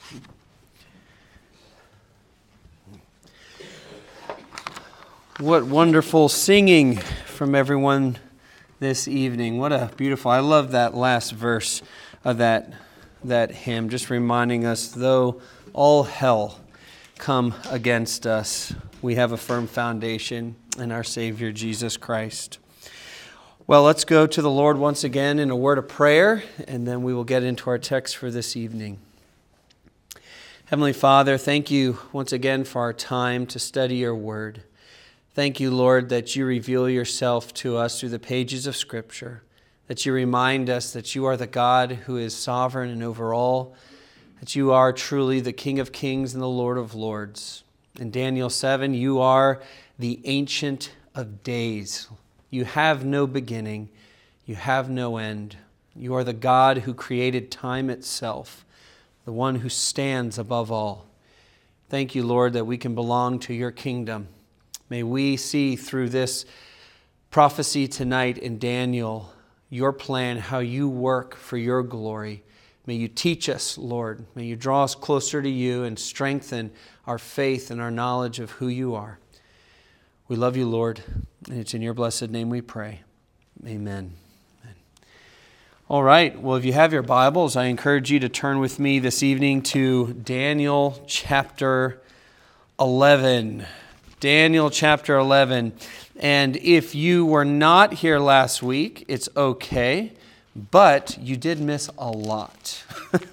What wonderful singing from everyone this evening. What a beautiful, I love that last verse of that hymn, just reminding us, though all hell come against us, we have a firm foundation in our Savior, Jesus Christ. Well, let's go to the Lord once again in a word of prayer, and then we will get into our text for this evening. Heavenly Father, thank you once again for our time to study your word. Thank you, Lord, that you reveal yourself to us through the pages of Scripture, that you remind us that you are the God who is sovereign and over all, that you are truly the King of Kings and the Lord of Lords. In Daniel 7, you are the Ancient of Days. You have no beginning. You have no end. You are the God who created time itself, the one who stands above all. Thank you, Lord, that we can belong to your kingdom. May we see through this prophecy tonight in Daniel your plan, how you work for your glory. May you teach us, Lord. May you draw us closer to you and strengthen our faith and our knowledge of who you are. We love you, Lord, and it's in your blessed name we pray. Amen. All right, well, if you have your Bibles, I encourage you to turn with me this evening to Daniel chapter 11. Daniel chapter 11. And if you were not here last week, it's okay, but you did miss a lot.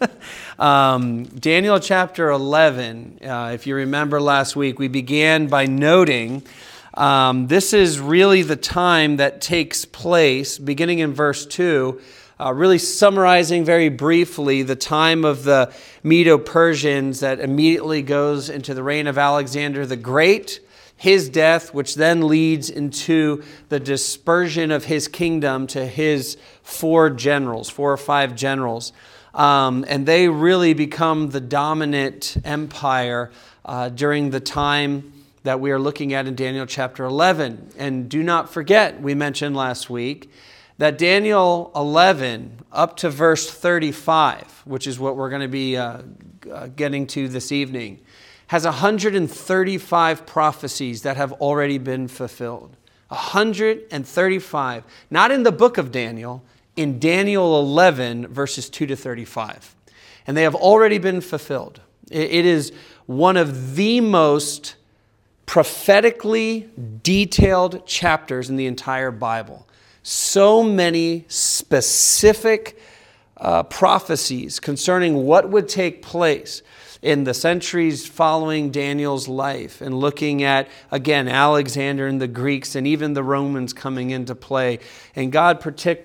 Daniel chapter 11, if you remember last week, we began by noting this is really the time that takes place, beginning in verse 2, really summarizing very briefly the time of the Medo-Persians that immediately goes into the reign of Alexander the Great, his death, which then leads into the dispersion of his kingdom to his 4 or 5 generals. And they really become the dominant empire during the time that we are looking at in Daniel chapter 11. And do not forget, we mentioned last week, that Daniel 11 up to verse 35, which is what we're going to be getting to this evening, has 135 prophecies that have already been fulfilled. 135. Not in the book of Daniel, in Daniel 11, verses 2 to 35. And they have already been fulfilled. It is one of the most prophetically detailed chapters in the entire Bible. So many specific prophecies concerning what would take place in the centuries following Daniel's life, and looking at, again, Alexander and the Greeks and even the Romans coming into play, and God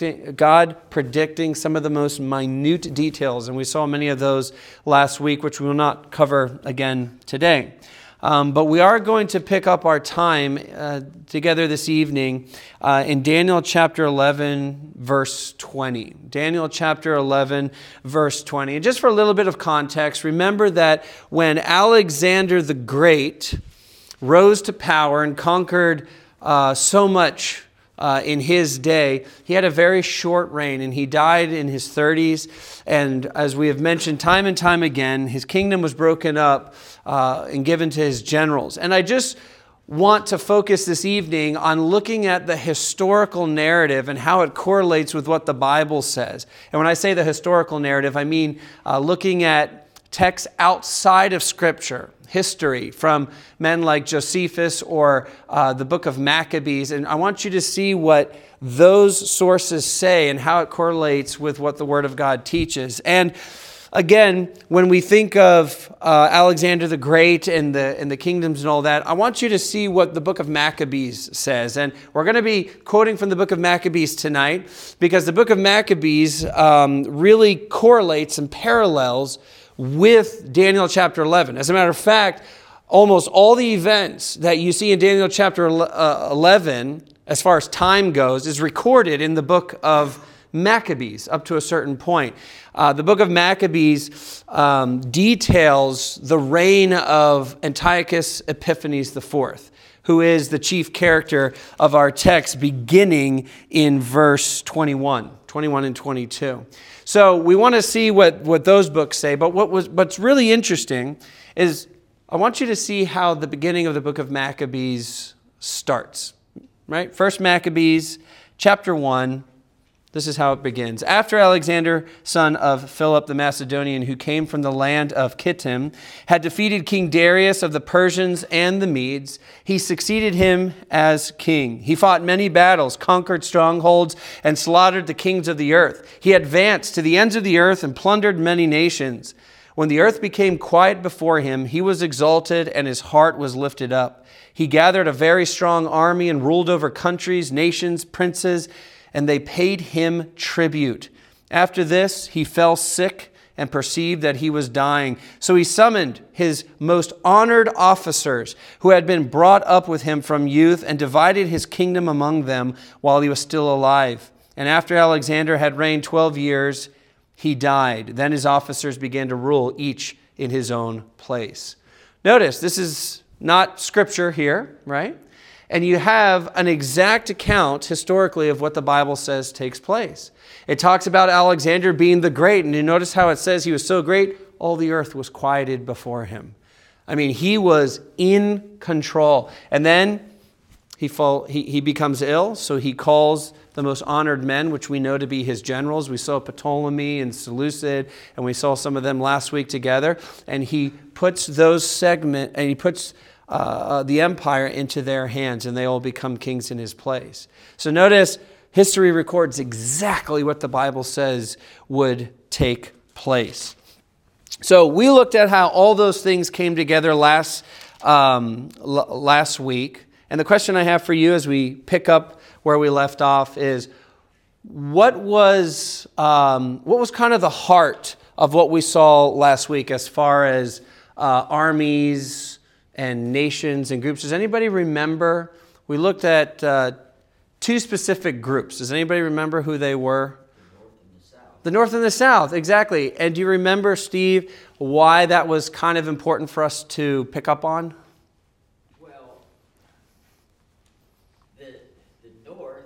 predicting some of the most minute details. And we saw many of those last week, which we will not cover again today. But we are going to pick up our time together this evening in Daniel chapter 11, verse 20. Daniel chapter 11, verse 20. And just for a little bit of context, remember that when Alexander the Great rose to power and conquered so much in his day, he had a very short reign, and he died in his 30s. And as we have mentioned time and time again, his kingdom was broken up and given to his generals. And I just want to focus this evening on looking at the historical narrative and how it correlates with what the Bible says. And when I say the historical narrative, I mean looking at texts outside of Scripture, history from men like Josephus or the book of Maccabees. And I want you to see what those sources say and how it correlates with what the Word of God teaches. And again, when we think of Alexander the Great and the kingdoms and all that, I want you to see what the book of Maccabees says. And we're going to be quoting from the book of Maccabees tonight, because the book of Maccabees really correlates and parallels with Daniel chapter 11. As a matter of fact, almost all the events that you see in Daniel chapter 11, as far as time goes, is recorded in the book of Maccabees up to a certain point. The book of Maccabees details the reign of Antiochus Epiphanes IV, who is the chief character of our text beginning in verse 21 and 22. So we want to see what those books say, but what's really interesting is I want you to see how the beginning of the book of Maccabees starts, right? First Maccabees, chapter 1. This is how it begins. After Alexander, son of Philip the Macedonian, who came from the land of Kittim, had defeated King Darius of the Persians and the Medes, he succeeded him as king. He fought many battles, conquered strongholds, and slaughtered the kings of the earth. He advanced to the ends of the earth and plundered many nations. When the earth became quiet before him, he was exalted and his heart was lifted up. He gathered a very strong army and ruled over countries, nations, princes, and they paid him tribute. After this, he fell sick and perceived that he was dying. So he summoned his most honored officers who had been brought up with him from youth and divided his kingdom among them while he was still alive. And after Alexander had reigned 12 years, he died. Then his officers began to rule, each in his own place. Notice, this is not scripture here, right? And you have an exact account historically of what the Bible says takes place. It talks about Alexander being the great, and you notice how it says he was so great, all the earth was quieted before him. I mean, he was in control. And then he becomes ill, so he calls the most honored men, which we know to be his generals. We saw Ptolemy and Seleucid, and we saw some of them last week together. And he puts the empire into their hands, and they all become kings in his place. So notice, history records exactly what the Bible says would take place. So we looked at how all those things came together last week. And the question I have for you as we pick up where we left off is, what was kind of the heart of what we saw last week as far as armies and nations and groups? Does anybody remember? We looked at two specific groups. Does anybody remember who they were? The North and the South, exactly. And do you remember, Steve, why that was kind of important for us to pick up on? Well, the North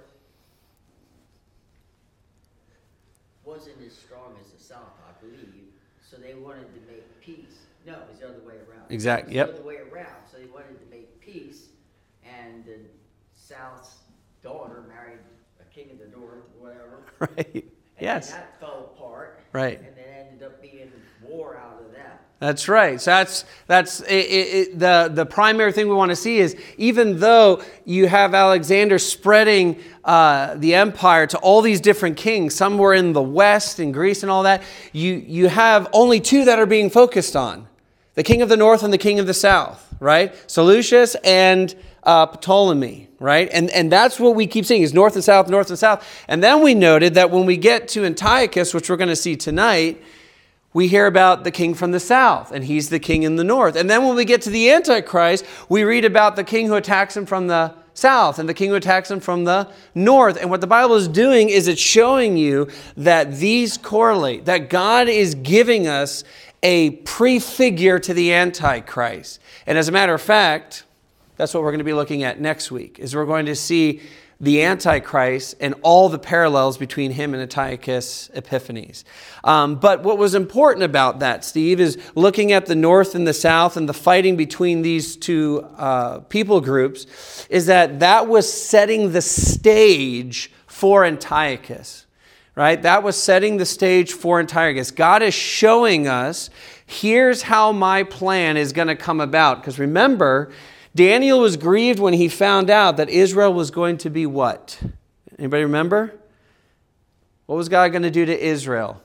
wasn't as strong as the South, I believe, so they wanted to make peace. No, it was the other way around. Exactly. Yep. The other way around. So they wanted to make peace, and the South's daughter married a king of the North, or whatever. Right. And yes. that fell apart. Right. And then ended up being war out of that. That's right. So that's the primary thing we want to see is, even though you have Alexander spreading the empire to all these different kings, some were in the west, in Greece and all that, you have only two that are being focused on. The king of the north and the king of the south, right? Seleucus and Ptolemy, right? And that's what we keep seeing is north and south, north and south. And then we noted that when we get to Antiochus, which we're going to see tonight, we hear about the king from the south, and he's the king in the north. And then when we get to the Antichrist, we read about the king who attacks him from the south and the king who attacks him from the north. And what the Bible is doing is it's showing you that these correlate, that God is giving us a prefigure to the Antichrist. And as a matter of fact, that's what we're going to be looking at next week, is we're going to see the Antichrist and all the parallels between him and Antiochus Epiphanes. But what was important about that, Steve, is looking at the north and the south and the fighting between these two people groups, is that was setting the stage for Antiochus. Right? That was setting the stage for Antiochus. God is showing us, here's how my plan is going to come about. Because remember, Daniel was grieved when he found out that Israel was going to be what? Anybody remember? What was God going to do to Israel?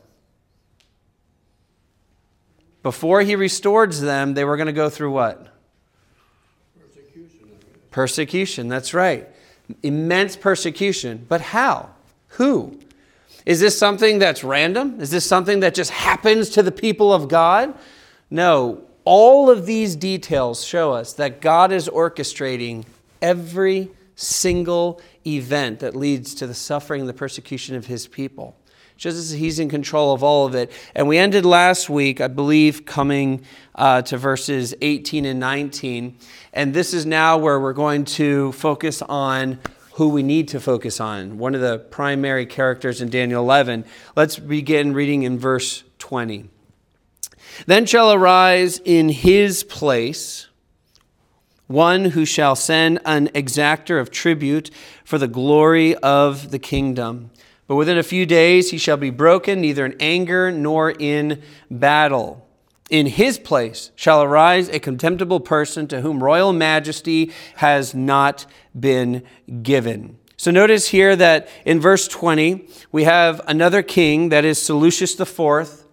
Before he restored them, they were going to go through what? Persecution, that's right. Immense persecution. But how? Who? Is this something that's random? Is this something that just happens to the people of God? No. All of these details show us that God is orchestrating every single event that leads to the suffering and the persecution of his people. just as he's in control of all of it. And we ended last week, I believe, coming to verses 18 and 19. And this is now where we're going to focus on who we need to focus on, one of the primary characters in Daniel 11. Let's begin reading in verse 20. Then shall arise in his place one who shall send an exactor of tribute for the glory of the kingdom. But within a few days he shall be broken, neither in anger nor in battle. In his place shall arise a contemptible person to whom royal majesty has not been given. So notice here that in verse 20, we have another king, that is Seleucus IV.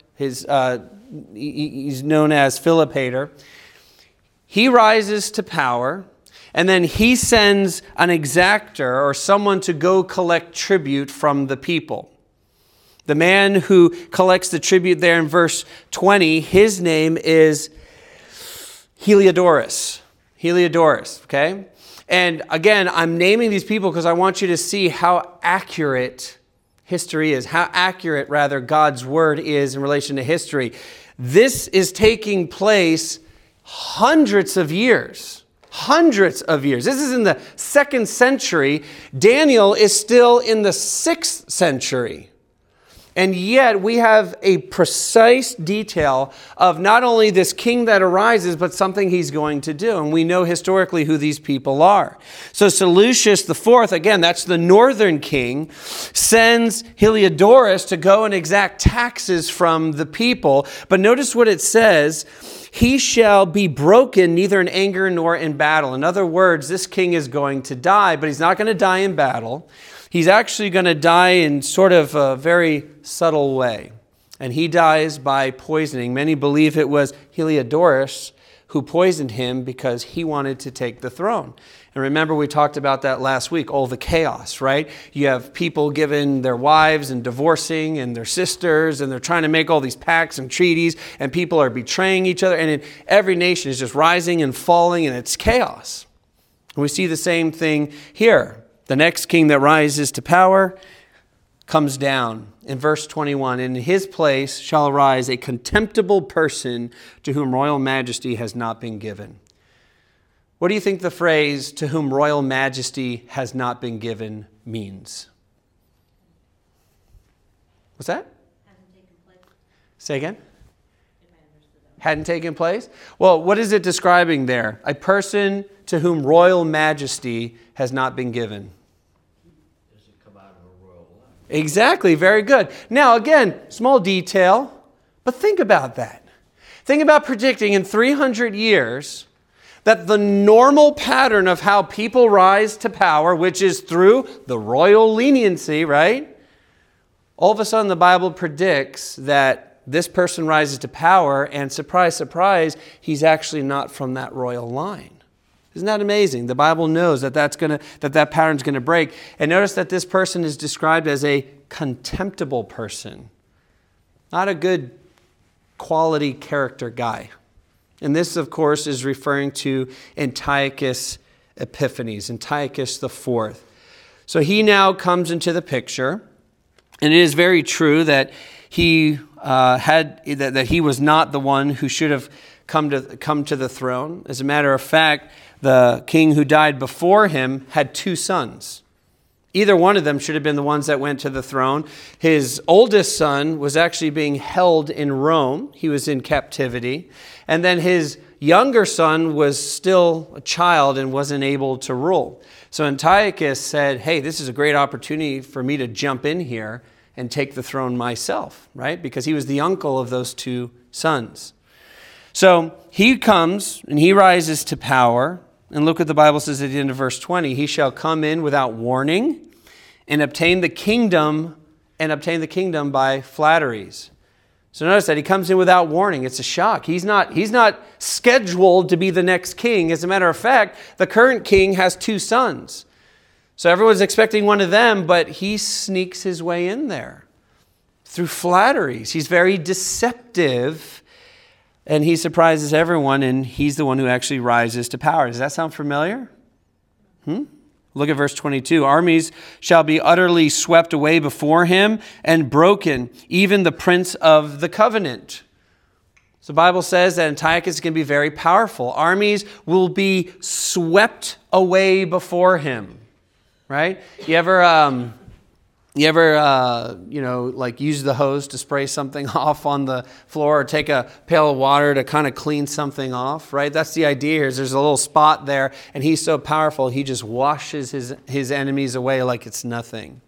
He's known as Philopator. He rises to power, and then he sends an exactor or someone to go collect tribute from the people. The man who collects the tribute there in verse 20, his name is Heliodorus. Heliodorus, okay? And again, I'm naming these people because I want you to see how accurate history is, how accurate, rather, God's word is in relation to history. This is taking place hundreds of years. Hundreds of years. This is in the 2nd century. Daniel is still in the 6th century. And yet we have a precise detail of not only this king that arises, but something he's going to do. And we know historically who these people are. So Seleucus IV, again, that's the northern king, sends Heliodorus to go and exact taxes from the people. But notice what it says. He shall be broken neither in anger nor in battle. In other words, this king is going to die, but he's not going to die in battle. He's actually going to die in sort of a very subtle way. And he dies by poisoning. Many believe it was Heliodorus who poisoned him because he wanted to take the throne. And remember, we talked about that last week, all the chaos, right? You have people giving their wives and divorcing and their sisters, and they're trying to make all these pacts and treaties, and people are betraying each other. And every nation is just rising and falling, and it's chaos. And we see the same thing here. The next king that rises to power comes down. In verse 21, in his place shall arise a contemptible person to whom royal majesty has not been given. What do you think the phrase, to whom royal majesty has not been given, means? What's that? Hasn't taken place. Say again? If I understood that. Hadn't taken place? Well, what is it describing there? A person to whom royal majesty has not been given. Does it come out of a royal line? Exactly, very good. Now, again, small detail, but think about that. Think about predicting in 300 years that the normal pattern of how people rise to power, which is through the royal leniency, right? All of a sudden, the Bible predicts that this person rises to power, and surprise, surprise, he's actually not from that royal line. Isn't that amazing? The Bible knows that that pattern's going to break. And notice that this person is described as a contemptible person. Not a good quality character guy. And this, of course, is referring to Antiochus Epiphanes, Antiochus IV. So he now comes into the picture. And it is very true that he that he was not the one who should have come to the throne. As a matter of fact, the king who died before him had 2 sons. Either one of them should have been the ones that went to the throne. His oldest son was actually being held in Rome. He was in captivity. And then his younger son was still a child and wasn't able to rule. So Antiochus said, hey, this is a great opportunity for me to jump in here and take the throne myself, right? Because he was the uncle of those 2 sons. So he comes and he rises to power. And look what the Bible says at the end of verse 20. He shall come in without warning and obtain the kingdom by flatteries. So notice that he comes in without warning. It's a shock. He's not scheduled to be the next king. As a matter of fact, the current king has 2 sons. So everyone's expecting one of them, but he sneaks his way in there through flatteries. He's very deceptive. And he surprises everyone, and he's the one who actually rises to power. Does that sound familiar? Look at verse 22. Armies shall be utterly swept away before him and broken, even the prince of the covenant. So the Bible says that Antiochus is going to be very powerful. Armies will be swept away before him, right? You ever like use the hose to spray something off on the floor or take a pail of water to kind of clean something off, right? That's the idea here. Is there's a little spot there, and he's so powerful, he just washes his enemies away like it's nothing.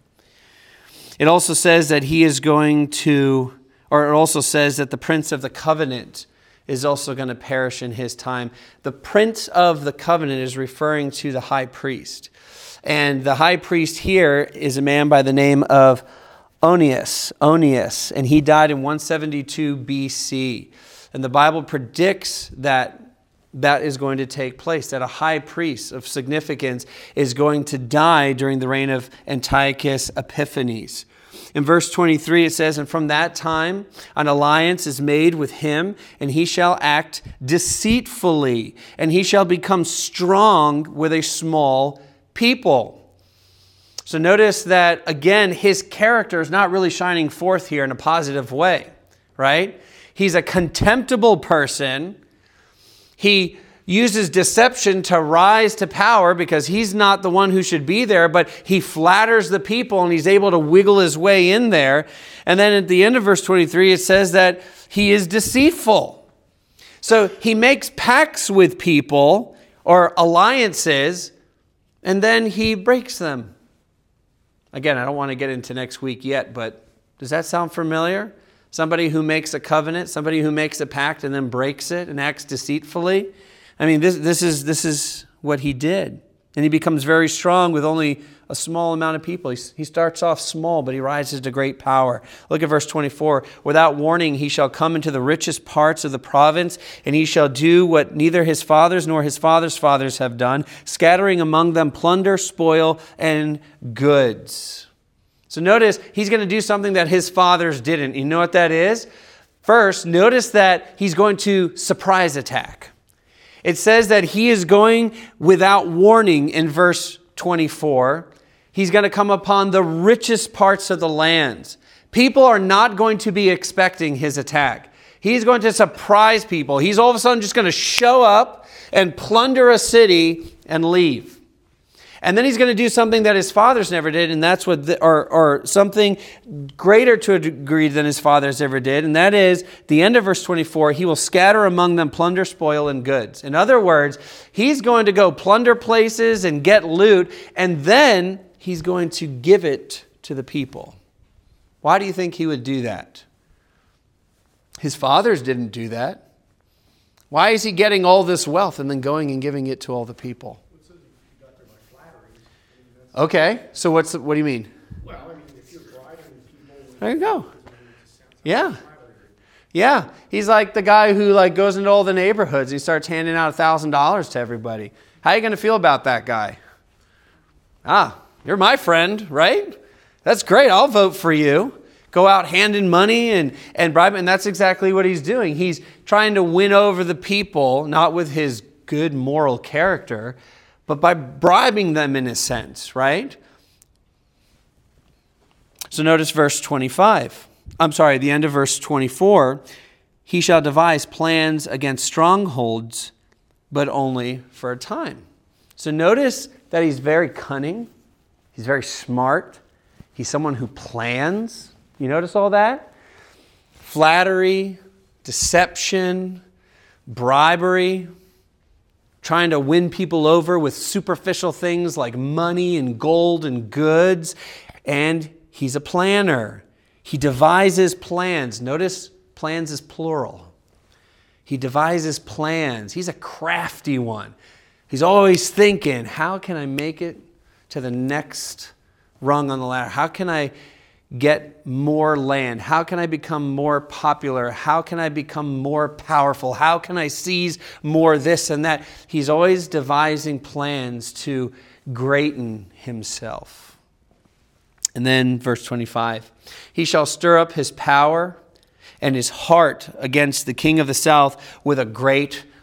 It also says that he is going to, or it also says that the prince of the covenant is also going to perish in his time. The prince of the covenant is referring to the high priest. And the high priest here is a man by the name of Onias, and he died in 172 BC. And the Bible predicts that is going to take place, that a high priest of significance is going to die during the reign of Antiochus Epiphanes. In verse 23 it says, and from that time an alliance is made with him, and he shall act deceitfully, and he shall become strong with a small people. So notice that, again, his character is not really shining forth here in a positive way, right? He's a contemptible person. He uses deception to rise to power because he's not the one who should be there, but he flatters the people and he's able to wiggle his way in there. And then at the end of verse 23, it says that he is deceitful. So he makes pacts with people or alliances, and then he breaks them. Again, I don't want to get into next week yet, but does that sound familiar? Somebody who makes a covenant, somebody who makes a pact and then breaks it and acts deceitfully. I mean, this is what he did. And he becomes very strong with only a small amount of people. He starts off small, but he rises to great power. Look at verse 24. Without warning, he shall come into the richest parts of the province, and he shall do what neither his fathers nor his fathers' fathers have done, scattering among them plunder, spoil, and goods. So notice, he's going to do something that his fathers didn't. You know what that is? First, notice that he's going to surprise attack. It says that he is going without warning in verse 24. He's going to come upon the richest parts of the lands. People are not going to be expecting his attack. He's going to surprise people. He's all of a sudden just going to show up and plunder a city and leave. And then he's going to do something that his fathers never did, and that's what, or something greater to a degree than his fathers ever did, and that is the end of verse 24. He will scatter among them plunder, spoil, and goods. In other words, he's going to go plunder places and get loot, and then he's going to give it to the people. Why do you think he would do that? His fathers didn't do that. Why is he getting all this wealth and then going and giving it to all the people? Okay, so what do you mean? Well, I mean, if you're bribing people... There you go. Yeah. Yeah, he's like the guy who goes into all the neighborhoods and he starts handing out $1,000 to everybody. How are you going to feel about that guy? You're my friend, right? That's great. I'll vote for you. Go out handing money and bribing. And that's exactly what he's doing. He's trying to win over the people, not with his good moral character, but by bribing them in a sense, right? So notice verse 25. The end of verse 24. He shall devise plans against strongholds, but only for a time. So notice that he's very cunning. He's very smart. He's someone who plans. You notice all that? Flattery, deception, bribery, trying to win people over with superficial things like money and gold and goods. And he's a planner. He devises plans. Notice plans is plural. He devises plans. He's a crafty one. He's always thinking, how can I make it to the next rung on the ladder? How can I get more land? How can I become more popular? How can I become more powerful? How can I seize more this and that? He's always devising plans to greaten himself. And then verse 25, he shall stir up his power and his heart against the king of the south with a great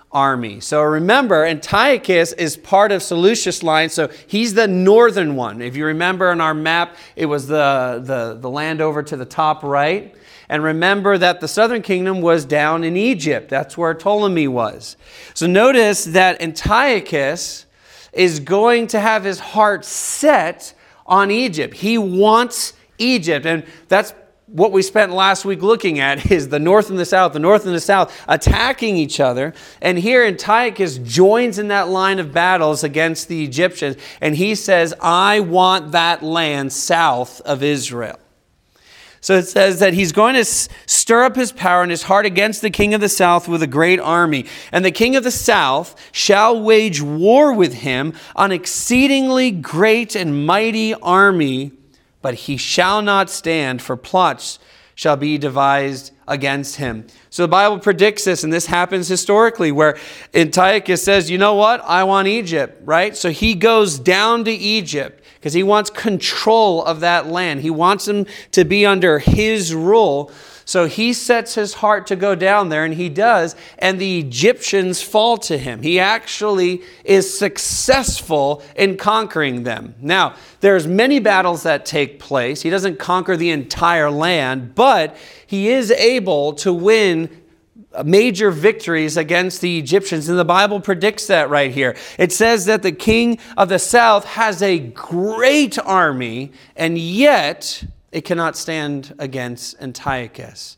army. So remember, Antiochus is part of Seleucus' line, so he's the northern one. If you remember on our map, it was the land over to the top right. And remember that the southern kingdom was down in Egypt. That's where Ptolemy was. So notice that Antiochus is going to have his heart set on Egypt. He wants Egypt. And that's what we spent last week looking at, is the north and the south attacking each other. And here Antiochus joins in that line of battles against the Egyptians. And he says, I want that land south of Israel. So it says that he's going to stir up his power and his heart against the king of the south with a great army. And the king of the south shall wage war with him, an exceedingly great and mighty army, but he shall not stand, for plots shall be devised against him. So the Bible predicts this, and this happens historically, where Antiochus says, you know what? I want Egypt, right? So he goes down to Egypt because he wants control of that land. He wants them to be under his rule. So he sets his heart to go down there, and he does, and the Egyptians fall to him. He actually is successful in conquering them. Now, there's many battles that take place. He doesn't conquer the entire land, but he is able to win major victories against the Egyptians. And the Bible predicts that right here. It says that the king of the south has a great army, and yet it cannot stand against Antiochus.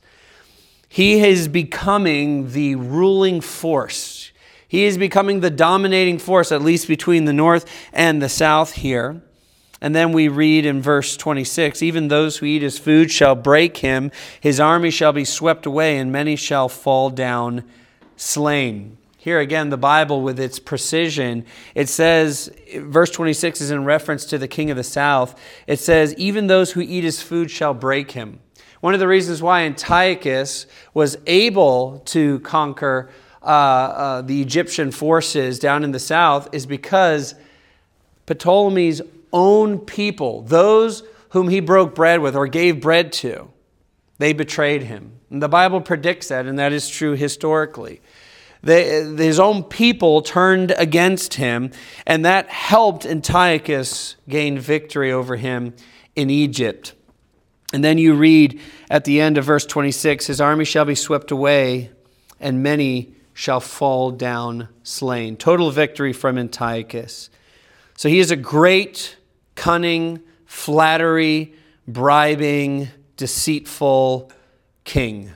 He is becoming the ruling force. He is becoming the dominating force, at least between the north and the south here. And then we read in verse 26, even those who eat his food shall break him. His army shall be swept away, and many shall fall down slain. Here again, the Bible with its precision, it says, verse 26 is in reference to the king of the south. It says, even those who eat his food shall break him. One of the reasons why Antiochus was able to conquer the Egyptian forces down in the south is because Ptolemy's own people, those whom he broke bread with or gave bread to, they betrayed him. And the Bible predicts that, and that is true historically. His own people turned against him, and that helped Antiochus gain victory over him in Egypt. And then you read at the end of verse 26, his army shall be swept away, and many shall fall down slain. Total victory from Antiochus. So he is a great, cunning, flattery, bribing, deceitful king.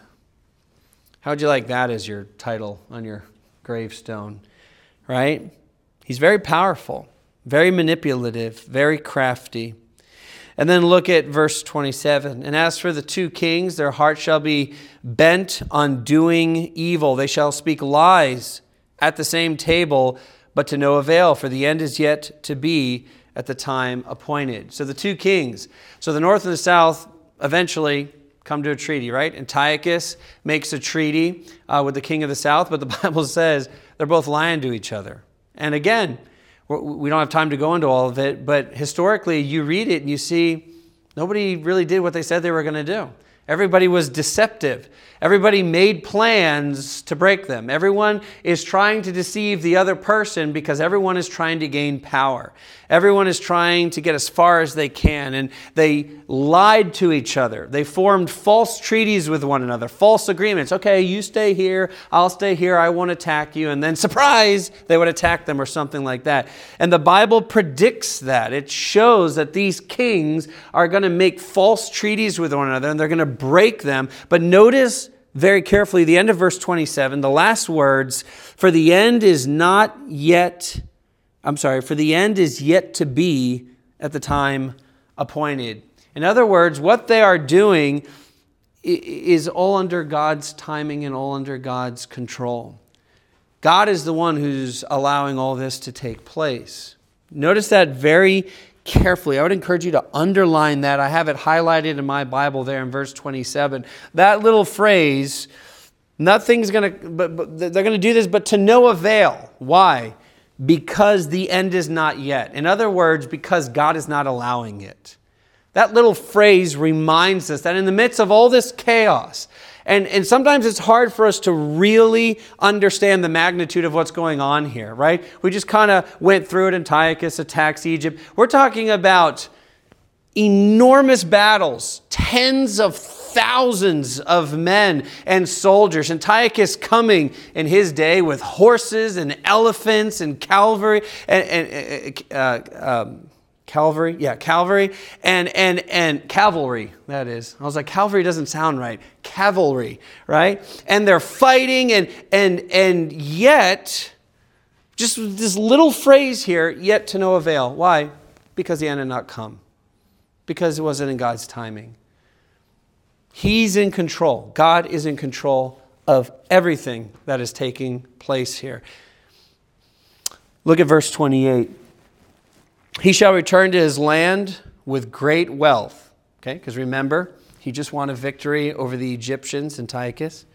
How would you like that as your title on your gravestone, right? He's very powerful, very manipulative, very crafty. And then look at verse 27. And as for the two kings, their heart shall be bent on doing evil. They shall speak lies at the same table, but to no avail, for the end is yet to be at the time appointed. So the two kings, so the north and the south eventually come to a treaty, right? Antiochus makes a treaty with the king of the south, but the Bible says they're both lying to each other. And again, we don't have time to go into all of it, but historically you read it and you see nobody really did what they said they were going to do. Everybody was deceptive. Everybody made plans to break them. Everyone is trying to deceive the other person because everyone is trying to gain power. Everyone is trying to get as far as they can, and they lied to each other. They formed false treaties with one another, false agreements. Okay, you stay here, I'll stay here, I won't attack you. And then, surprise, they would attack them or something like that. And the Bible predicts that. It shows that these kings are going to make false treaties with one another, and they're going to break them. But notice very carefully the end of verse 27, the last words, for the end is yet to be at the time appointed. In other words, what they are doing is all under God's timing and all under God's control. God is the one who's allowing all this to take place. Notice that very carefully. I would encourage you to underline that. I have it highlighted in my Bible there in verse 27. That little phrase, nothing's going to, but they're going to do this, but to no avail. Why? Because the end is not yet. In other words, because God is not allowing it. That little phrase reminds us that in the midst of all this chaos And sometimes it's hard for us to really understand the magnitude of what's going on here, right? We just kind of went through it. Antiochus attacks Egypt. We're talking about enormous battles, tens of thousands of men and soldiers. Antiochus coming in his day with horses and elephants and cavalry cavalry and cavalry, that is. I was like, cavalry doesn't sound right. Cavalry, right? And they're fighting and yet, just this little phrase here, yet to no avail. Why? Because the end had not come. Because it wasn't in God's timing. He's in control. God is in control of everything that is taking place here. Look at verse 28. He shall return to his land with great wealth. Okay, because remember, he just won a victory over the Egyptians, Antiochus.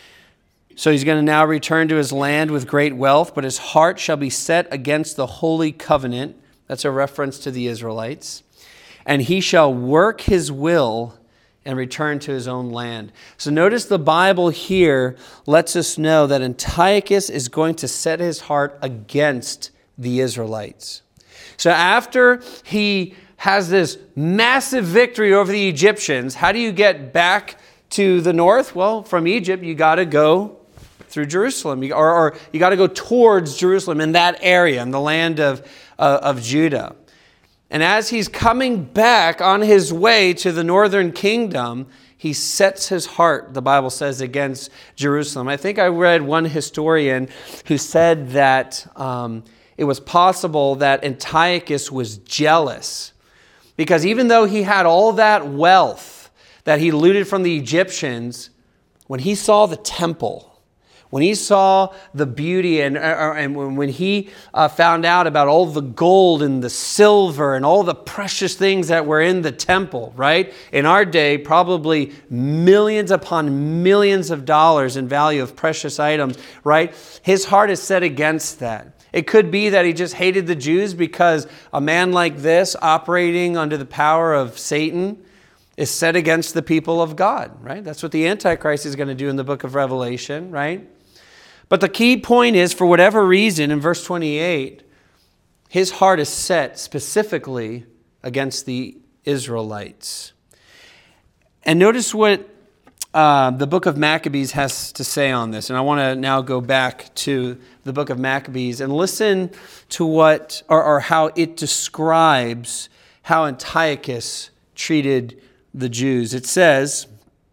So he's going to now return to his land with great wealth, but his heart shall be set against the holy covenant. That's a reference to the Israelites. And he shall work his will and return to his own land. So notice the Bible here lets us know that Antiochus is going to set his heart against the Israelites. So after he has this massive victory over the Egyptians, how do you get back to the north? Well, from Egypt, you got to go through Jerusalem, or you got to go towards Jerusalem in that area, in the land of Judah. And as he's coming back on his way to the northern kingdom, he sets his heart, the Bible says, against Jerusalem. I think I read one historian who said that it was possible that Antiochus was jealous because even though he had all that wealth that he looted from the Egyptians, when he saw the temple, when he saw the beauty and when he found out about all the gold and the silver and all the precious things that were in the temple, right? In our day, probably millions upon millions of dollars in value of precious items, right? His heart is set against that. It could be that he just hated the Jews because a man like this, operating under the power of Satan, is set against the people of God, right? That's what the Antichrist is going to do in the book of Revelation, right? But the key point is, for whatever reason, in verse 28, his heart is set specifically against the Israelites. And notice what the book of Maccabees has to say on this. And I want to now go back to the book of Maccabees and listen to what, or how it describes how Antiochus treated the Jews. It says,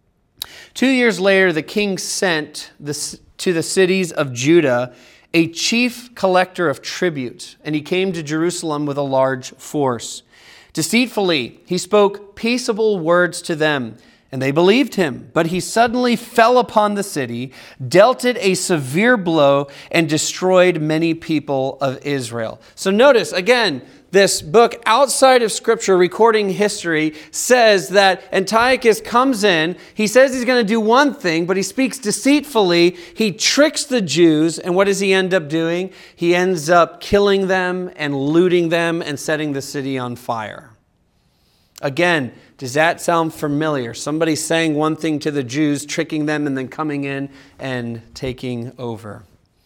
2 years later, the king sent to the cities of Judah a chief collector of tribute, and he came to Jerusalem with a large force. Deceitfully, he spoke peaceable words to them, and they believed him. But he suddenly fell upon the city, dealt it a severe blow, and destroyed many people of Israel. So notice, again, this book outside of Scripture, recording history, says that Antiochus comes in. He says he's going to do one thing, but he speaks deceitfully. He tricks the Jews, and what does he end up doing? He ends up killing them and looting them and setting the city on fire. Again, does that sound familiar? Somebody saying one thing to the Jews, tricking them, and then coming in and taking over.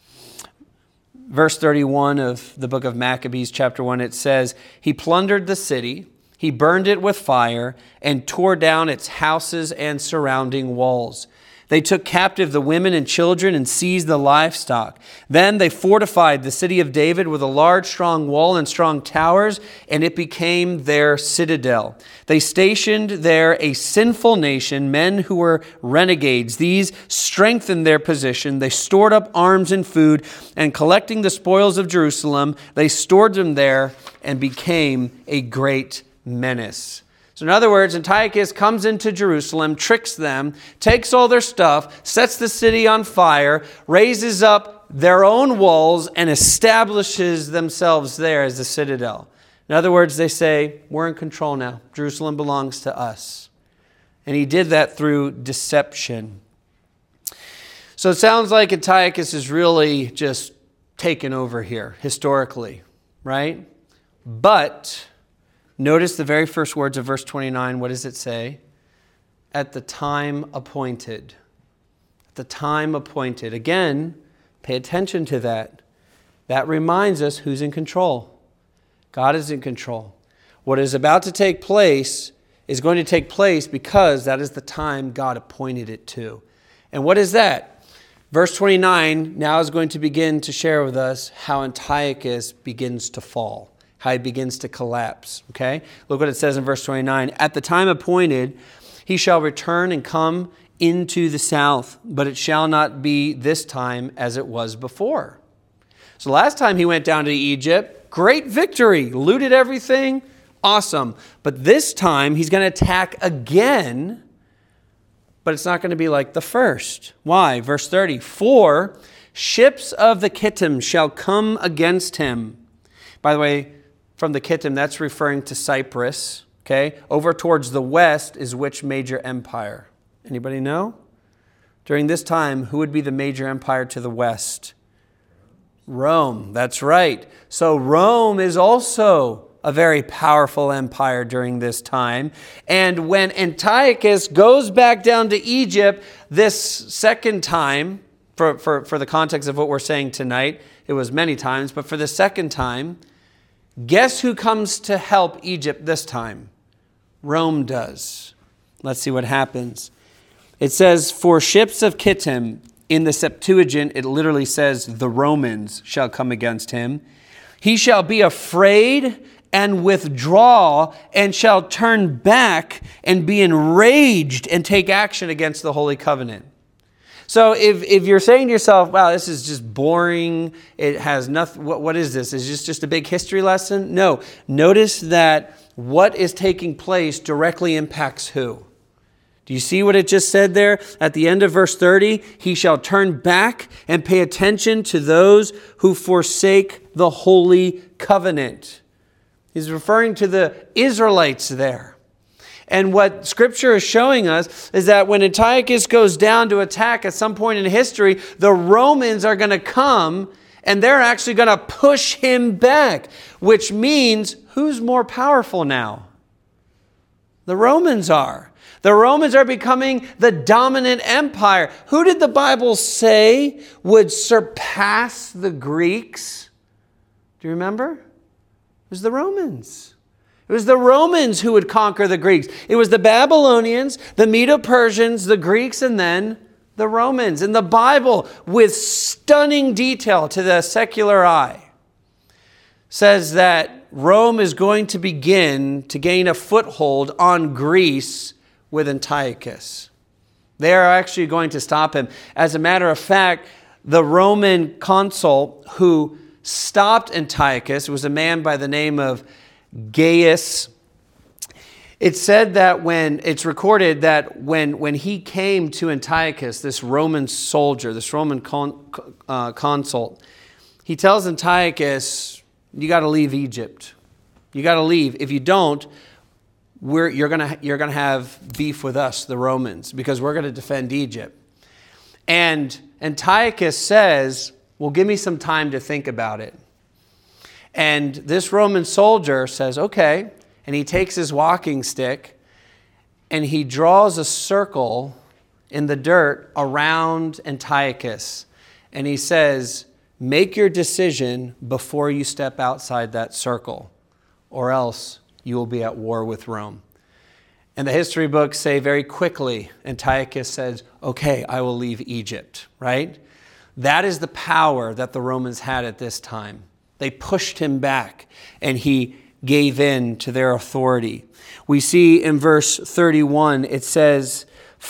Verse 31 of the book of Maccabees, chapter 1, it says, he plundered the city, he burned it with fire, and tore down its houses and surrounding walls. They took captive the women and children and seized the livestock. Then they fortified the city of David with a large, strong wall and strong towers, and it became their citadel. They stationed there a sinful nation, men who were renegades. These strengthened their position. They stored up arms and food, and collecting the spoils of Jerusalem, they stored them there and became a great menace. So in other words, Antiochus comes into Jerusalem, tricks them, takes all their stuff, sets the city on fire, raises up their own walls, and establishes themselves there as the citadel. In other words, they say, we're in control now. Jerusalem belongs to us. And he did that through deception. So it sounds like Antiochus is really just taken over here, historically, right? But notice the very first words of verse 29. What does it say? At the time appointed. the time appointed. Again, pay attention to that. That reminds us who's in control. God is in control. What is about to take place is going to take place because that is the time God appointed it to. And what is that? Verse 29 now is going to begin to share with us how Antiochus begins to fall, how he begins to collapse. Okay? Look what it says in verse 29. At the time appointed, he shall return and come into the south, but it shall not be this time as it was before. So last time he went down to Egypt, great victory, looted everything, awesome. But this time he's going to attack again, but it's not going to be like the first. Why? Verse 30, for ships of the Kittim shall come against him. By the way, from the Kittim, that's referring to Cyprus. Okay, over towards the west is which major empire? Anybody know? During this time, who would be the major empire to the west? Rome, that's right. So Rome is also a very powerful empire during this time. And when Antiochus goes back down to Egypt this second time, for the context of what we're saying tonight, it was many times, but for the second time, guess who comes to help Egypt this time? Rome does. Let's see what happens. It says, for ships of Kittim, in the Septuagint, it literally says, the Romans shall come against him. He shall be afraid and withdraw and shall turn back and be enraged and take action against the Holy Covenant. So if you're saying to yourself, wow, this is just boring, it has nothing, what is this? Is this just a big history lesson? No. Notice that what is taking place directly impacts who? Do you see what it just said there at the end of verse 30? He shall turn back and pay attention to those who forsake the holy covenant. He's referring to the Israelites there. And what Scripture is showing us is that when Antiochus goes down to attack at some point in history, the Romans are going to come and they're actually going to push him back, which means who's more powerful now? The Romans are. The Romans are becoming the dominant empire. Who did the Bible say would surpass the Greeks? Do you remember? It was the Romans. It was the Romans who would conquer the Greeks. It was the Babylonians, the Medo-Persians, the Greeks, and then the Romans. And the Bible, with stunning detail to the secular eye, says that Rome is going to begin to gain a foothold on Greece with Antiochus. They are actually going to stop him. As a matter of fact, the Roman consul who stopped Antiochus was a man by the name of Gaius. It said that it's recorded that when he came to Antiochus, this Roman soldier, this Roman consul, he tells Antiochus, you got to leave Egypt. You got to leave. If you don't, you're gonna have beef with us, the Romans, because we're going to defend Egypt. And Antiochus says, well, give me some time to think about it. And this Roman soldier says, okay. And he takes his walking stick and he draws a circle in the dirt around Antiochus. And he says, make your decision before you step outside that circle, or else you will be at war with Rome. And the history books say very quickly, Antiochus says, okay, I will leave Egypt, right? That is the power that the Romans had at this time. They pushed him back and he gave in to their authority. We see in verse 31, it says,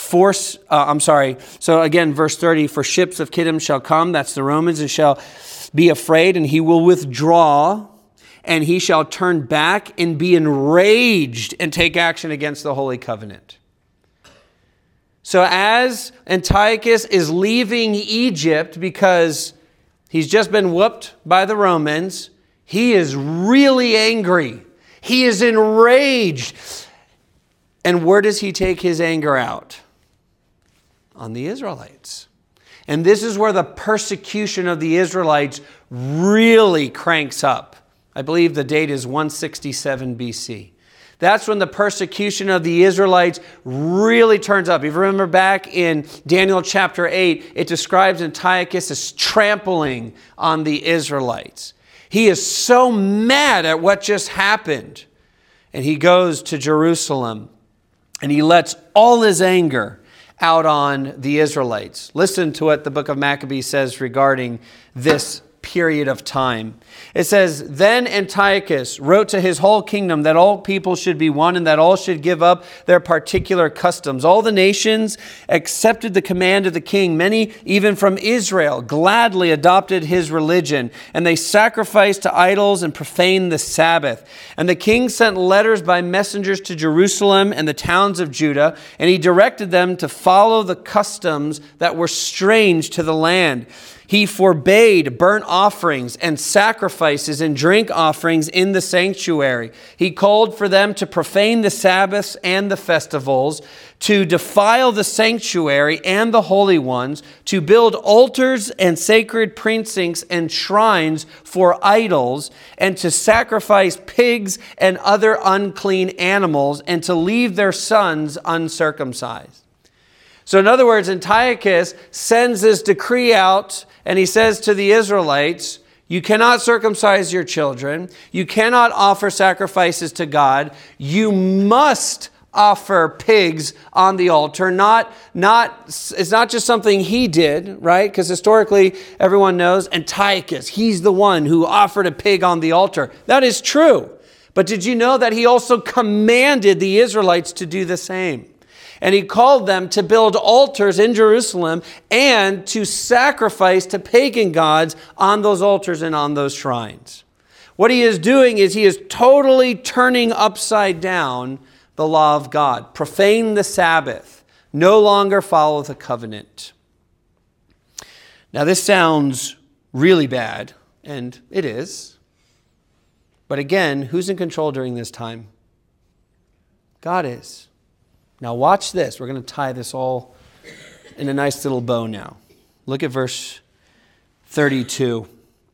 so again, verse 30, for ships of Kittim shall come, that's the Romans, and shall be afraid, and he will withdraw, and he shall turn back and be enraged and take action against the Holy Covenant. So as Antiochus is leaving Egypt because he's just been whooped by the Romans, he is really angry. He is enraged. And where does he take his anger out? On the Israelites. And this is where the persecution of the Israelites really cranks up. I believe the date is 167 BC. That's when the persecution of the Israelites really turns up. If you remember back in Daniel chapter 8, it describes Antiochus as trampling on the Israelites. He is so mad at what just happened. And he goes to Jerusalem and he lets all his anger out on the Israelites. Listen to what the book of Maccabees says regarding this period of time. It says, "Then Antiochus wrote to his whole kingdom that all people should be one and that all should give up their particular customs. All the nations accepted the command of the king. Many, even from Israel, gladly adopted his religion, and they sacrificed to idols and profaned the Sabbath. And the king sent letters by messengers to Jerusalem and the towns of Judah, and he directed them to follow the customs that were strange to the land. He forbade burnt offerings and sacrifices and drink offerings in the sanctuary. He called for them to profane the Sabbaths and the festivals, to defile the sanctuary and the holy ones, to build altars and sacred precincts and shrines for idols, and to sacrifice pigs and other unclean animals, and to leave their sons uncircumcised." So in other words, Antiochus sends this decree out, and he says to the Israelites, you cannot circumcise your children. You cannot offer sacrifices to God. You must offer pigs on the altar. It's not just something he did, right? Because historically, everyone knows Antiochus, he's the one who offered a pig on the altar. That is true. But did you know that he also commanded the Israelites to do the same? And he called them to build altars in Jerusalem and to sacrifice to pagan gods on those altars and on those shrines. What he is doing is he is totally turning upside down the law of God. Profane the Sabbath. No longer follow the covenant. Now this sounds really bad, and it is. But again, who's in control during this time? God is. Now watch this. We're going to tie this all in a nice little bow now. Look at verse 32.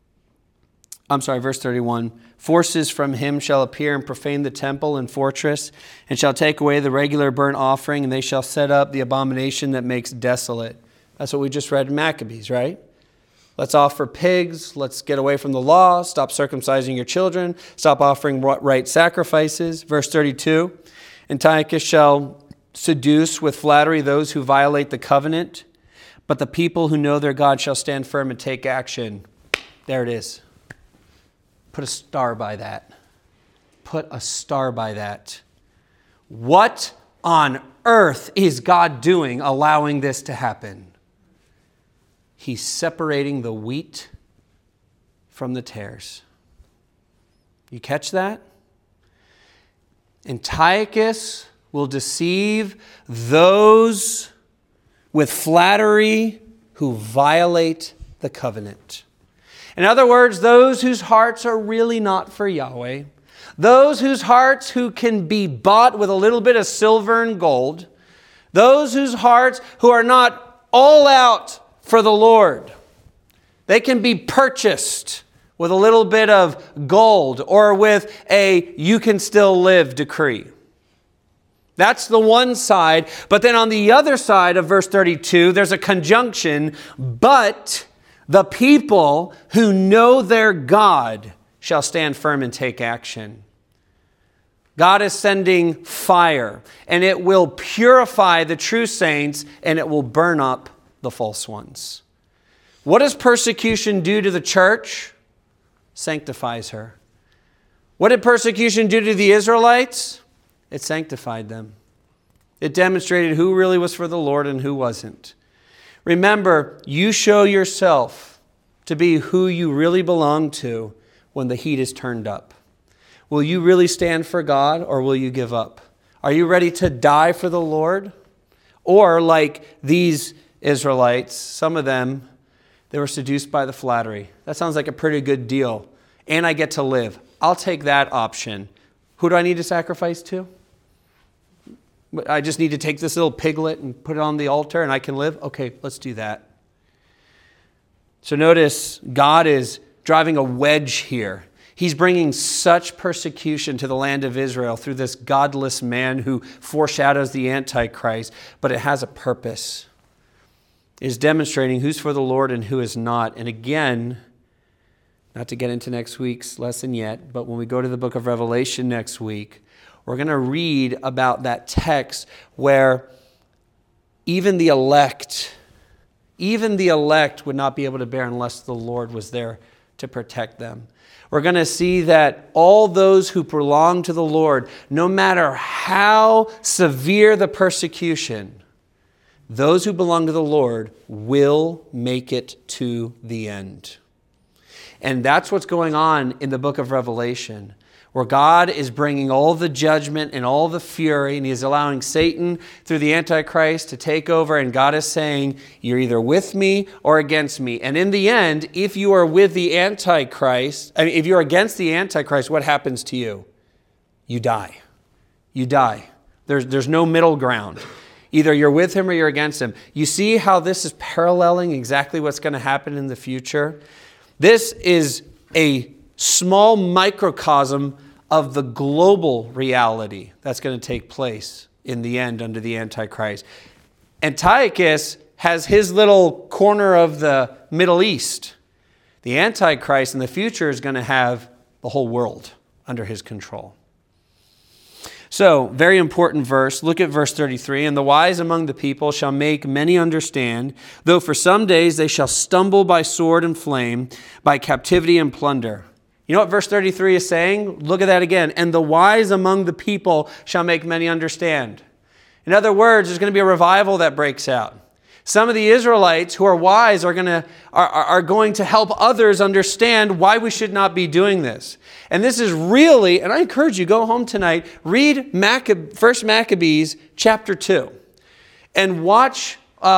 Verse 31. "Forces from him shall appear and profane the temple and fortress, and shall take away the regular burnt offering, and they shall set up the abomination that makes desolate." That's what we just read in Maccabees, right? Let's offer pigs. Let's get away from the law. Stop circumcising your children. Stop offering right sacrifices. Verse 32. "Antiochus shall seduce with flattery those who violate the covenant, but the people who know their God shall stand firm and take action." There it is. Put a star by that. Put a star by that. What on earth is God doing allowing this to happen? He's separating the wheat from the tares. You catch that? Antiochus will deceive those with flattery who violate the covenant. In other words, those whose hearts are really not for Yahweh, those whose hearts who can be bought with a little bit of silver and gold, those whose hearts who are not all out for the Lord. They can be purchased with a little bit of gold or with a "you can still live" decree. That's the one side. But then on the other side of verse 32, there's a conjunction. "But the people who know their God shall stand firm and take action." God is sending fire, and it will purify the true saints, and it will burn up the false ones. What does persecution do to the church? Sanctifies her. What did persecution do to the Israelites? It sanctified them. It demonstrated who really was for the Lord and who wasn't. Remember, you show yourself to be who you really belong to when the heat is turned up. Will you really stand for God, or will you give up? Are you ready to die for the Lord? Or like these Israelites, some of them, they were seduced by the flattery. That sounds like a pretty good deal. And I get to live. I'll take that option. Who do I need to sacrifice to? I just need to take this little piglet and put it on the altar and I can live? Okay, let's do that. So notice God is driving a wedge here. He's bringing such persecution to the land of Israel through this godless man who foreshadows the Antichrist, but it has a purpose. It is demonstrating who's for the Lord and who is not. And again, not to get into next week's lesson yet, but when we go to the book of Revelation next week, we're going to read about that text where even the elect would not be able to bear unless the Lord was there to protect them. We're going to see that all those who belong to the Lord, no matter how severe the persecution, those who belong to the Lord will make it to the end. And that's what's going on in the book of Revelation, where God is bringing all the judgment and all the fury, and He is allowing Satan through the Antichrist to take over, and God is saying, you're either with me or against me. And in the end, if you are with the Antichrist, if you're against the Antichrist, what happens to you? You die. You die. There's no middle ground. Either you're with him or you're against him. You see how this is paralleling exactly what's going to happen in the future? This is a small microcosm of the global reality that's going to take place in the end under the Antichrist. Antiochus has his little corner of the Middle East. The Antichrist in the future is going to have the whole world under his control. So, very important verse. Look at verse 33. And the wise among the people shall make many understand, though for some days they shall stumble by sword and flame, by captivity and plunder. You know what verse 33 is saying? Look at that again. And the wise among the people shall make many understand. In other words, there's going to be a revival that breaks out. Some of the Israelites who are wise are going to help others understand why we should not be doing this. And this is really, and I encourage you, go home tonight, read 1 Maccabees chapter 2, and watch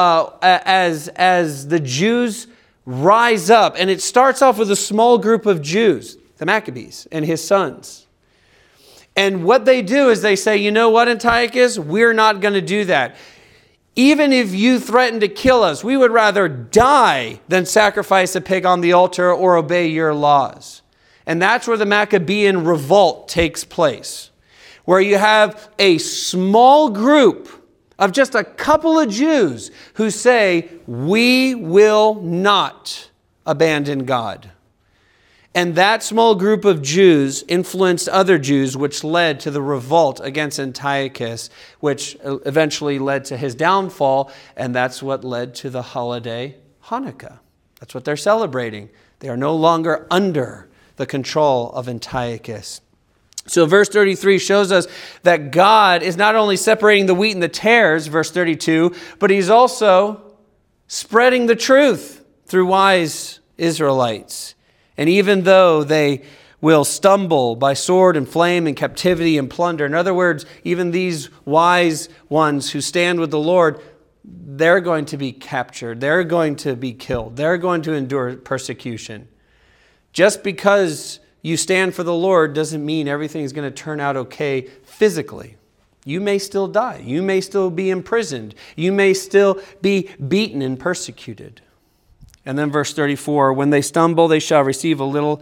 as the Jews rise up. And it starts off with a small group of Jews, the Maccabees and his sons. And what they do is they say, you know what, Antiochus, we're not going to do that. Even if you threaten to kill us, we would rather die than sacrifice a pig on the altar or obey your laws. And that's where the Maccabean revolt takes place, where you have a small group of just a couple of Jews who say, we will not abandon God. And that small group of Jews influenced other Jews, which led to the revolt against Antiochus, which eventually led to his downfall. And that's what led to the holiday Hanukkah. That's what they're celebrating. They are no longer under the control of Antiochus. So verse 33 shows us that God is not only separating the wheat and the tares, verse 32, but He's also spreading the truth through wise Israelites. And even though they will stumble by sword and flame and captivity and plunder, in other words, even these wise ones who stand with the Lord, they're going to be captured. They're going to be killed. They're going to endure persecution. Just because you stand for the Lord doesn't mean everything is going to turn out okay physically. You may still die. You may still be imprisoned. You may still be beaten and persecuted. And then verse 34, when they stumble, they shall receive a little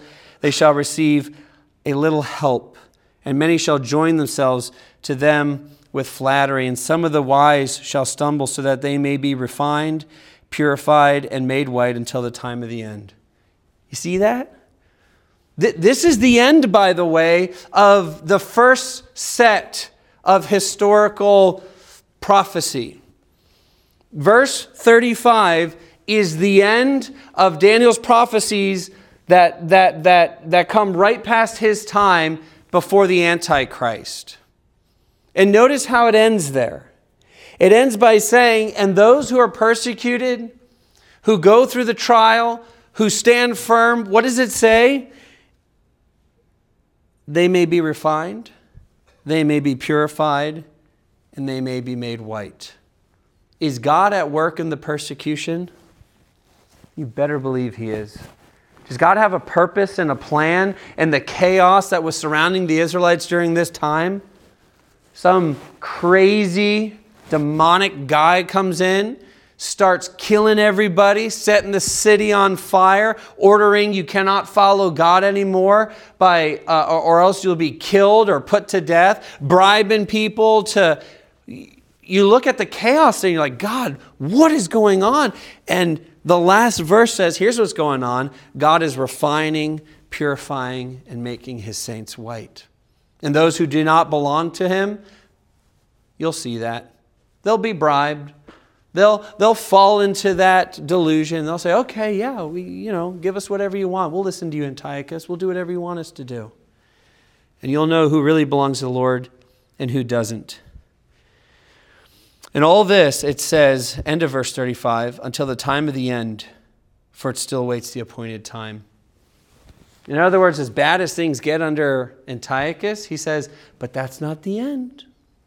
help, and many shall join themselves to them with flattery, and some of the wise shall stumble so that they may be refined, purified, and made white until the time of the end. You see that? This is the end, by the way, of the first set of historical prophecy. Verse 35 is the end of Daniel's prophecies that come right past his time before the Antichrist. And notice how it ends there. It ends by saying, and those who are persecuted, who go through the trial, who stand firm, what does it say? They may be refined, they may be purified, and they may be made white. Is God at work in the persecution? You better believe He is. Does God have a purpose and a plan in the chaos that was surrounding the Israelites during this time? Some crazy demonic guy comes in, starts killing everybody, setting the city on fire, ordering you cannot follow God anymore or else you'll be killed or put to death, bribing people to... You look at the chaos and you're like, God, what is going on? And the last verse says, here's what's going on. God is refining, purifying, and making his saints white. And those who do not belong to him, you'll see that. They'll be bribed. They'll fall into that delusion. They'll say, okay, yeah, give us whatever you want. We'll listen to you, Antiochus. We'll do whatever you want us to do. And you'll know who really belongs to the Lord and who doesn't. In all this, it says, end of verse 35, until the time of the end, for it still waits the appointed time. In other words, as bad as things get under Antiochus, he says, but that's not the end.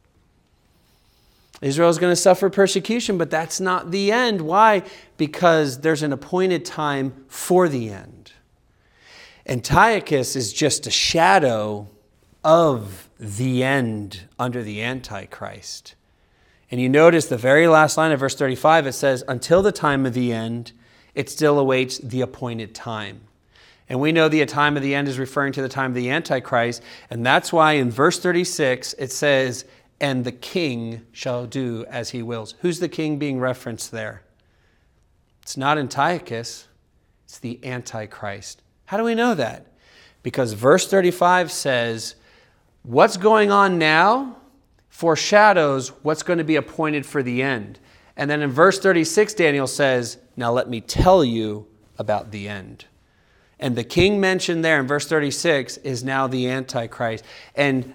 Israel's going to suffer persecution, but that's not the end. Why? Because there's an appointed time for the end. Antiochus is just a shadow of the end under the Antichrist. And you notice the very last line of verse 35, it says, until the time of the end, it still awaits the appointed time. And we know the time of the end is referring to the time of the Antichrist. And that's why in verse 36, it says, and the king shall do as he wills. Who's the king being referenced there? It's not Antiochus. It's the Antichrist. How do we know that? Because verse 35 says, what's going on now foreshadows what's going to be appointed for the end. And then in verse 36, Daniel says, now let me tell you about the end. And the king mentioned there in verse 36 is now the Antichrist. And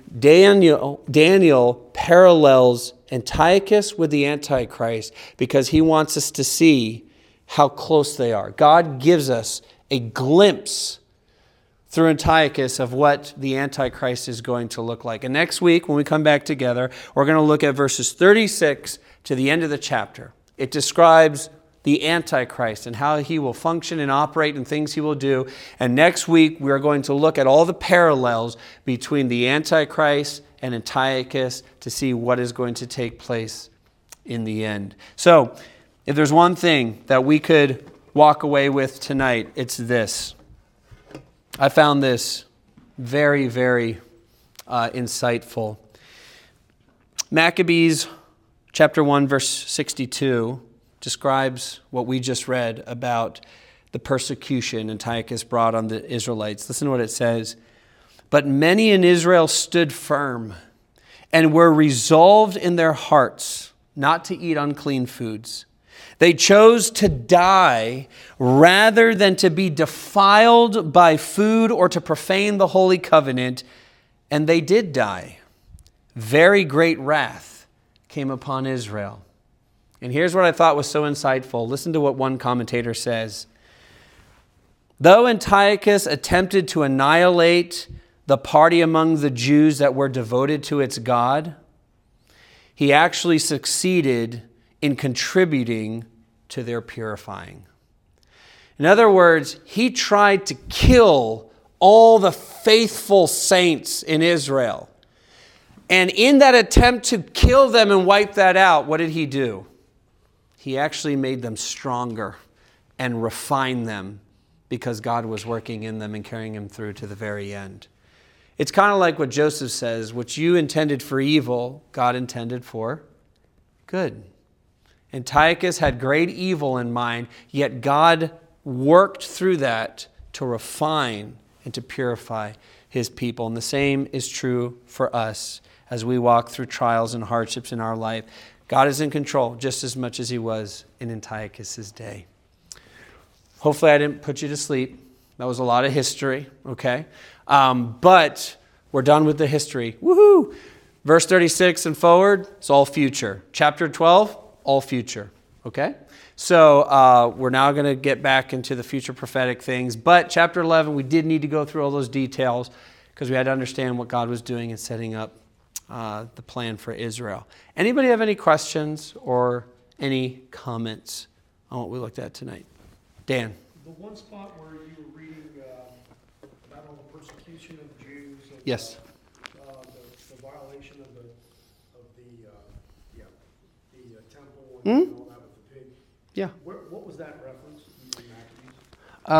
Daniel parallels Antiochus with the Antichrist because he wants us to see how close they are. God gives us a glimpse through Antiochus of what the Antichrist is going to look like. And next week, when we come back together, we're going to look at verses 36 to the end of the chapter. It describes the Antichrist and how he will function and operate and things he will do. And next week, we are going to look at all the parallels between the Antichrist and Antiochus to see what is going to take place in the end. So, if there's one thing that we could walk away with tonight, it's this. I found this very, very insightful. Maccabees chapter 1, verse 62 describes what we just read about the persecution Antiochus brought on the Israelites. Listen to what it says. But many in Israel stood firm and were resolved in their hearts not to eat unclean foods. They chose to die rather than to be defiled by food or to profane the holy covenant, and they did die. Very great wrath came upon Israel. And here's what I thought was so insightful. Listen to what one commentator says. Though Antiochus attempted to annihilate the party among the Jews that were devoted to its God, he actually succeeded in contributing to their purifying. In other words, he tried to kill all the faithful saints in Israel. And in that attempt to kill them and wipe that out, what did he do? He actually made them stronger and refined them because God was working in them and carrying them through to the very end. It's kind of like what Joseph says, what you intended for evil, God intended for good. Antiochus had great evil in mind, yet God worked through that to refine and to purify his people. And the same is true for us as we walk through trials and hardships in our life. God is in control just as much as he was in Antiochus' day. Hopefully I didn't put you to sleep. That was a lot of history, okay? But we're done with the history. Woohoo! Verse 36 and forward, it's all future. Chapter 12, all future, okay? So we're now going to get back into the future prophetic things. But chapter 11, we did need to go through all those details because we had to understand what God was doing in setting up the plan for Israel. Anybody have any questions or any comments on what we looked at tonight? Dan. The one spot where you were reading about all the persecution of the Jews. And, Yes. The violation of the temple and all that with the pig. Yeah. What was that reference in Maccabees?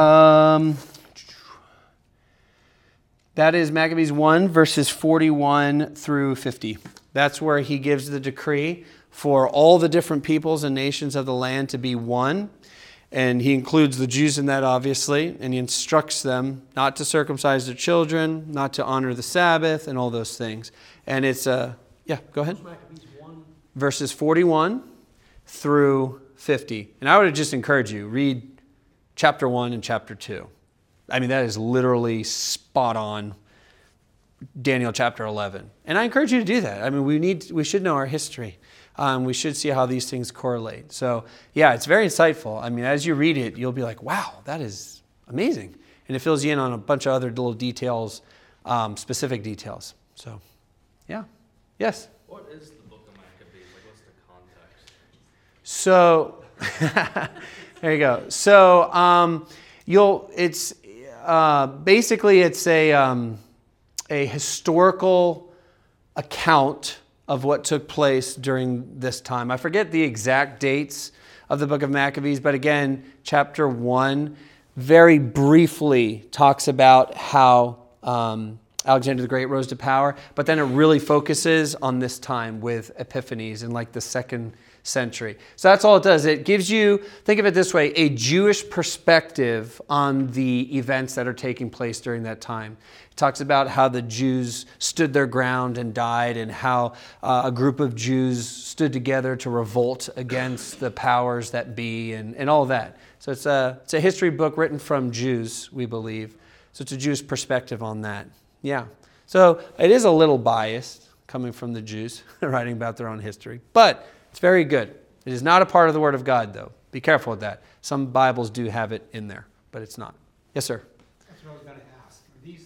That is Maccabees 1, verses 41 through 50. That's where he gives the decree for all the different peoples and nations of the land to be one. And he includes the Jews in that, obviously, and he instructs them not to circumcise their children, not to honor the Sabbath, and all those things. And it's, go ahead. Maccabees 1. Verses 41 through 50. And I would just encourage you, read chapter 1 and chapter 2. I mean, that is literally spot on Daniel chapter 11. And I encourage you to do that. I mean, we should know our history. We should see how these things correlate. So, yeah, it's very insightful. I mean, as you read it, you'll be like, wow, that is amazing. And it fills you in on a bunch of other little details, specific details. So, yeah. Yes? What is the book of Maccabees? Like, what's the context? So, there you go. So, basically it's a historical account of what took place during this time. I forget the exact dates of the book of Maccabees, but again, chapter 1 very briefly talks about how Alexander the Great rose to power, but then it really focuses on this time with Epiphanes in like the 2nd century. So that's all it does. It gives you, think of it this way, a Jewish perspective on the events that are taking place during that time. It talks about how the Jews stood their ground and died, and how a group of Jews stood together to revolt against the powers that be, and all that. So it's a history book written from Jews, we believe. So it's a Jewish perspective on that. Yeah. So it is a little biased coming from the Jews, writing about their own history. But it's very good. It is not a part of the Word of God, though. Be careful with that. Some Bibles do have it in there, but it's not. Yes, sir? That's what I was going to ask.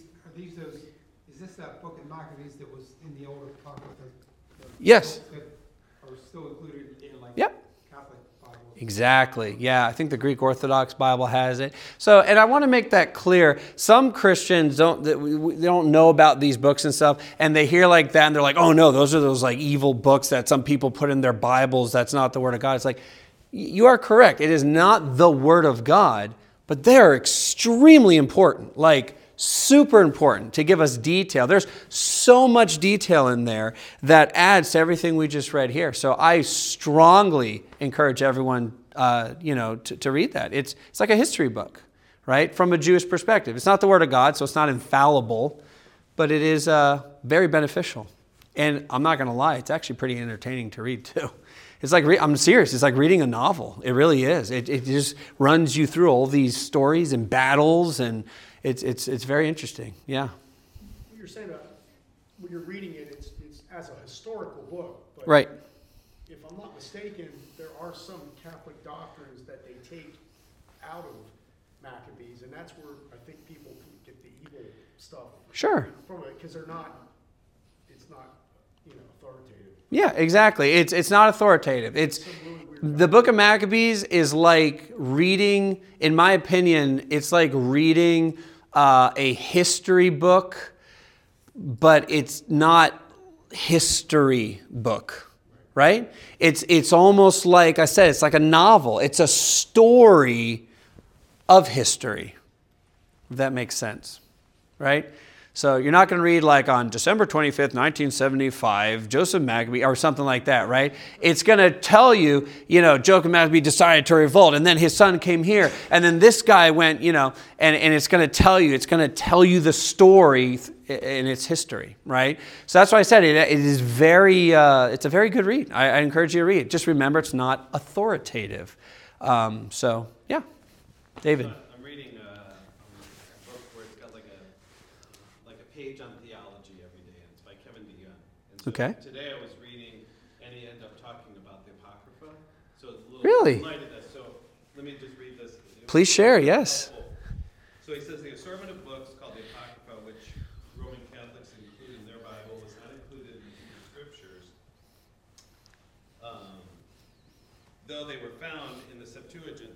Is this that book in Maccabees that was in the Old Apocrypha? Yes. That are still included in Yep. Catholic Bibles? Exactly. Yeah, I think the Greek Orthodox Bible has it. So, and I want to make that clear. Some Christians they don't know about these books and stuff, and they hear like that, and they're like, "Oh no, those are those like evil books that some people put in their Bibles. That's not the Word of God." It's like, you are correct. It is not the Word of God, but they are extremely important. Like, super important to give us detail. There's so much detail in there that adds to everything we just read here. So I strongly encourage everyone, to read that. It's like a history book, right? From a Jewish perspective. It's not the Word of God, so it's not infallible, but it is very beneficial. And I'm not going to lie, it's actually pretty entertaining to read too. It's like, I'm serious, it's like reading a novel. It really is. It just runs you through all these stories and battles, and it's very interesting. Yeah. What you're saying about when you're reading it, it's as a historical book. But Right. if I'm not mistaken, there are some Catholic doctrines that they take out of Maccabees, and that's where I think people get the evil stuff Sure. from it, because it's not authoritative. Yeah, exactly. It's not authoritative. It's Some really weird the book of Maccabees is like reading, in my opinion, it's like reading a history book, but it's not history book, right? It's almost like I said, it's like a novel. It's a story of history, if that makes sense, right? So you're not going to read like on December 25th, 1975, Joseph Maccabee or something like that, right? It's going to tell you, Joseph Maccabee decided to revolt, and then his son came here, and then this guy went, and it's going to tell you the story in its history, right? So that's why I said it is it's a very good read. I encourage you to read it. Just remember, it's not authoritative. So, yeah. David. I'm reading a book where it's got like a page on theology every day, and it's by Kevin DeYoung. And so Okay. Today I was reading, and he ended up talking about the Apocrypha. So it's a little Really? light of this. So let me just read this. Please share, yes. So he says the assortment of books called the Apocrypha, which Roman Catholics include in their Bible, was not included in the scriptures, though they were found in the Septuagint